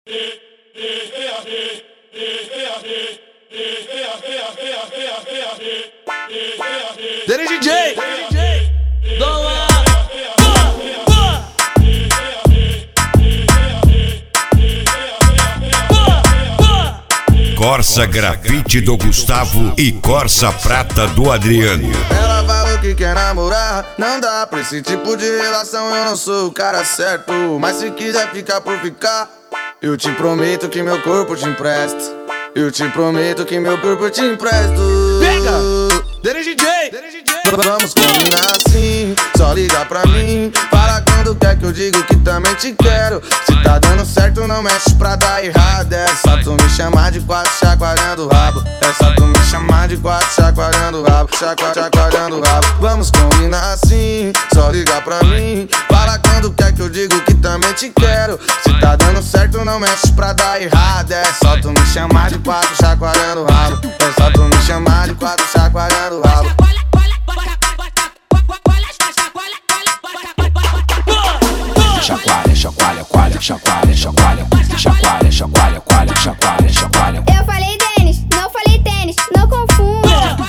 Dele DJ, Dom Corsa Grafite do Gustavo e Corsa Prata do Adriano. Ela falou que quer namorar, não dá pra esse tipo de relação, eu não sou o cara certo. Mas se quiser ficar por ficar, eu te prometo que meu corpo te empresto. Eu te prometo que meu corpo te empresto. Pega! Dele DJ, Vamos combinar assim, só liga pra mim. Fala quando quer que eu digo que também te quero. Se tá dando certo não mexe pra dar errado. É só tu me chamar de quatro chacoalhando o rabo. É só tu me chamar de quatro chacoalhando o rabo. Chacoalhando o rabo. Vamos combinar assim, só liga pra mim. Fala quando quer que eu digo que também te quero. Se tá dando certo não mexe pra dar errado. É só tu me chamar de quatro chacoalhando o rabo. É só tu me chamar de quatro chacoalhando o rabo. Chacoalha, chacoalha, coalha, chacoalha, chacoalha, chacoalha, chacoalha, coalha, chacoalha, chacoalha. Eu falei tênis, não falei tênis, não confunda.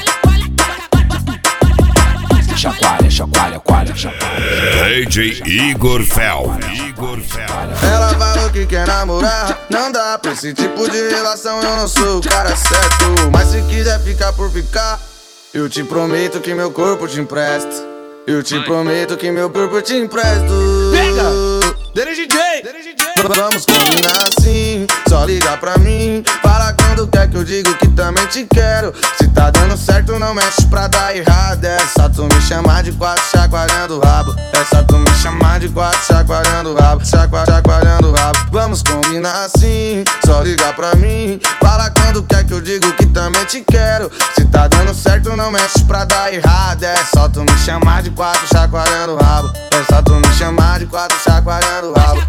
Chacoalha, chacoalha, coalha, chacoalha. DJ Igor Fel. Ela falou que quer namorar, não dá pra esse tipo de relação, eu não sou o cara certo. Mas se quiser ficar por ficar, eu te prometo que meu corpo te empresto. Eu te prometo que meu corpo te empresto. Pega! Dele DJ, Vamos combinar assim, só liga pra mim. Fala quando quer que eu digo que também te quero. Se tá dando certo não mexe pra dar errado. É só tu me chamar de quatro chacoalhando o rabo. É só tu me chamar de quatro chacoalhando o rabo. Chacoalhando o rabo. Vamos combinar assim, só liga pra mim. Fala quando quer que eu digo que também te quero. Se tá dando certo não mexe pra dar errado. É só tu me chamar de quatro chacoalhando o rabo. É só tu me chamar de quatro chacoalhando o rabo.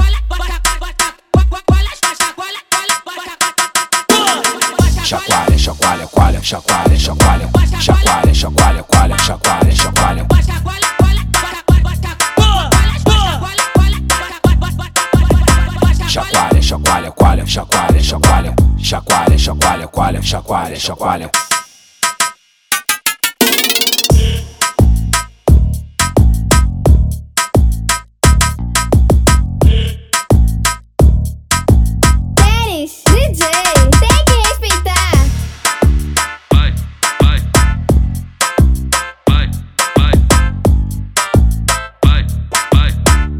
Chacoalha, chacoalha, coalha, chacoalha, chacoalha, chacoalha, chacoalha, coalha, chacoalha, chacoalha. Chacoalha, chacoalha, coalha, chacoalha, chacoalha, chacoalha, chacoalha, coalha, chacoalha, chacoalha. Tênis, DJ, tem que respeitar.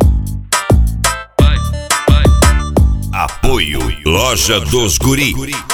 Apoio Loja dos Guri.